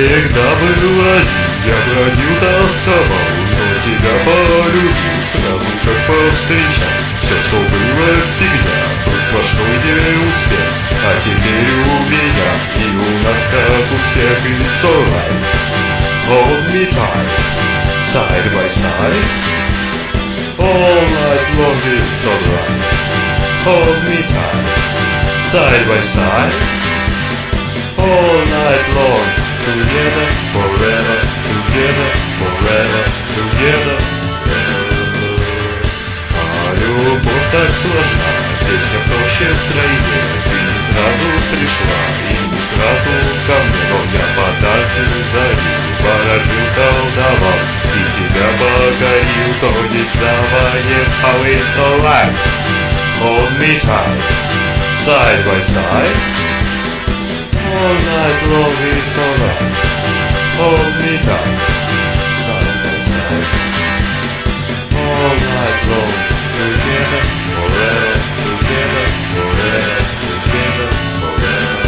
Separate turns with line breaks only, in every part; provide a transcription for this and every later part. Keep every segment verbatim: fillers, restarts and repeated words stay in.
Всегда был один, я бродил, тосковал, но тебя полюбил сразу, как повстречал. Все, что было фигня, то сплошной неуспех, а теперь у меня и у нас, как у всех, it's alright. Hold me tight, side by side, all night long it's alright. Hold me tight, side by side, all night long, together, forever, together, forever, together, forever. А любовь так сложна, песня проще втройне. Ты не сразу пришла и не сразу ко мне, но я подарки дарил, ворожил, колдовал и тебя покорил, то не сдавание, how it's alright. Hold me tight, side by side, all night long it's alright. Hold me tight, side by side, all night long, together, forever, together, forever, together, forever.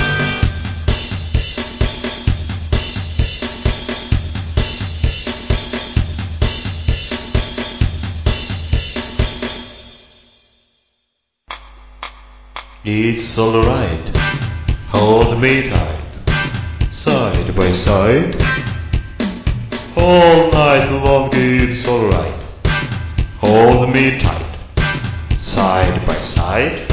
It's alright, hold me tight, side by side, all night long it's alright. Hold me tight, side by side,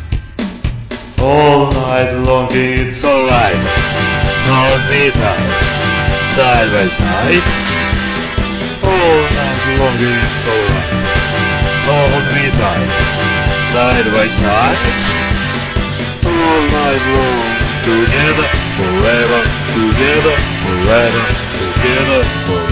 all night long it's alright. Hold me tight, side by side, all night long it's alright. Hold me tight, side by side, all night long, together, forever, together, forever, together, forever.